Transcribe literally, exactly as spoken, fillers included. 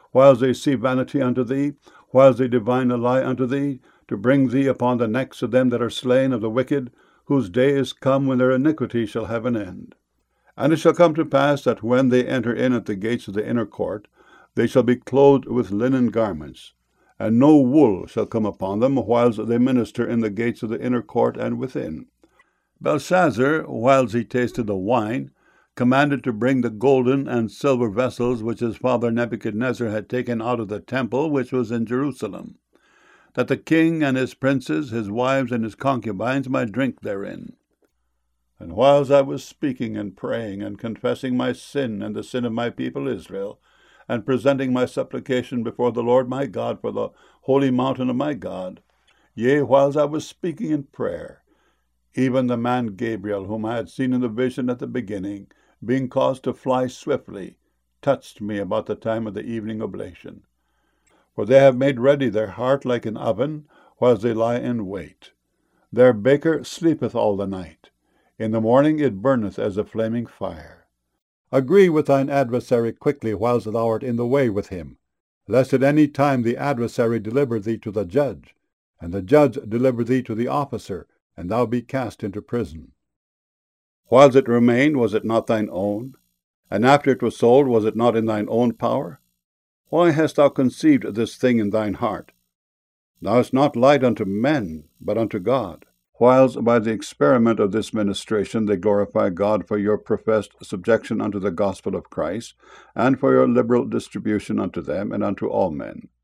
whiles they see vanity unto thee, whiles they divine a lie unto thee, to bring thee upon the necks of them that are slain of the wicked, whose day is come when their iniquity shall have an end. And it shall come to pass that when they enter in at the gates of the inner court, they shall be clothed with linen garments, and no wool shall come upon them, whiles they minister in the gates of the inner court and within. Belshazzar, whiles he tasted the wine, commanded to bring the golden and silver vessels which his father Nebuchadnezzar had taken out of the temple which was in Jerusalem, that the king and his princes, his wives, and his concubines might drink therein. And whiles I was speaking and praying and confessing my sin and the sin of my people Israel, and presenting my supplication before the Lord my God for the holy mountain of my God, yea, whiles I was speaking in prayer, even the man Gabriel, whom I had seen in the vision at the beginning, being caused to fly swiftly, touched me about the time of the evening oblation. For they have made ready their heart like an oven, whilst they lie in wait. Their baker sleepeth all the night. In the morning it burneth as a flaming fire. Agree with thine adversary quickly whilst thou art in the way with him, lest at any time the adversary deliver thee to the judge, and the judge deliver thee to the officer, and thou be cast into prison. Whilst it remained, was it not thine own? And after it was sold, was it not in thine own power? Why hast thou conceived this thing in thine heart? Thou hast not lied unto men, but unto God. Whilst by the experiment of this ministration they glorify God for your professed subjection unto the gospel of Christ, and for your liberal distribution unto them and unto all men.